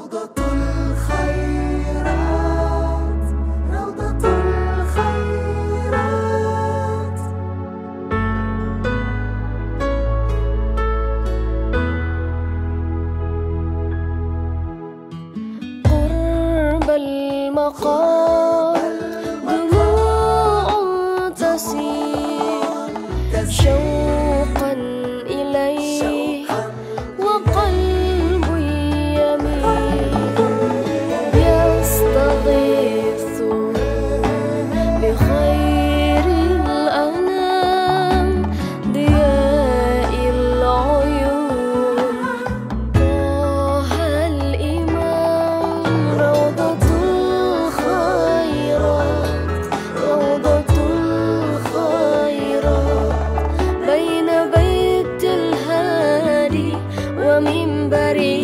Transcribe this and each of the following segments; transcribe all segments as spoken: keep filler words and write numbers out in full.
روضة الخيرات، روضة الخيرات. قرب المقام دموع تسيل شوقا إليه وقلب يميل يستغيث بخير الأنام ضياء العيون طه الإمام. روضة الخيرات، روضة الخيرات بين بيت الهادي ومنبره.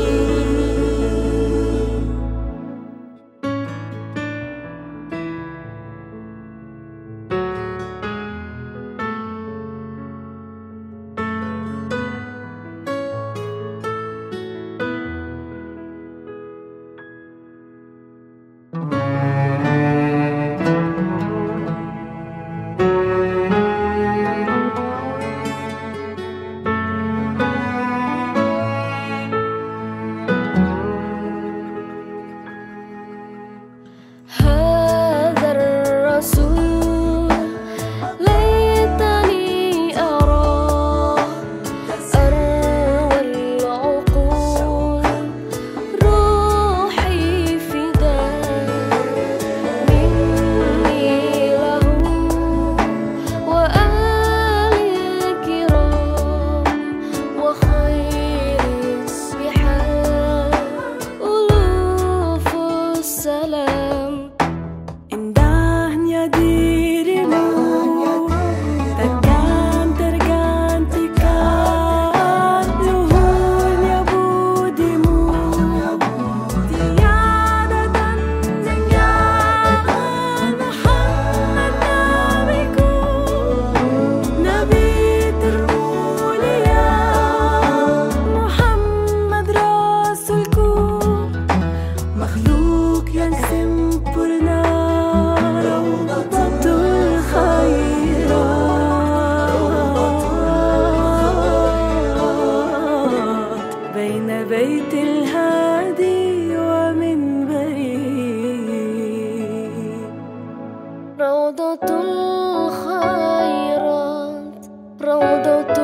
هذا الرسول ليتني أراه أروى العقول روحي فداه مني له وآل الكرام وخير السحاب ألوف السلام. Indahnya dirimu takkan tergantikan, luhurnya budimu tiada tandingnya. Muhammad nabiku, nabi termulia, Muhammad rasulku, makhluk yang sempurna. بين بيت الهادي ومنبره. روضة الخيرات، روضة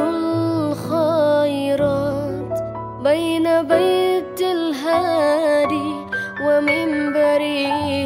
الخيرات بين بيت الهادي ومنبره.